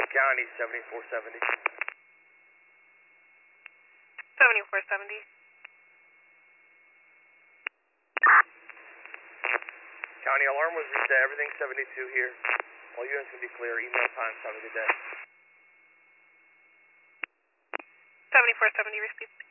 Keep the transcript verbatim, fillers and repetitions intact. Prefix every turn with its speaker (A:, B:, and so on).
A: County, seventy-four seventy.
B: seventy-four seventy.
A: County alarm was reset. Everything seventy-two here. All units can be clear. Email times. Have a good day.
B: seventy-four seventy, repeat.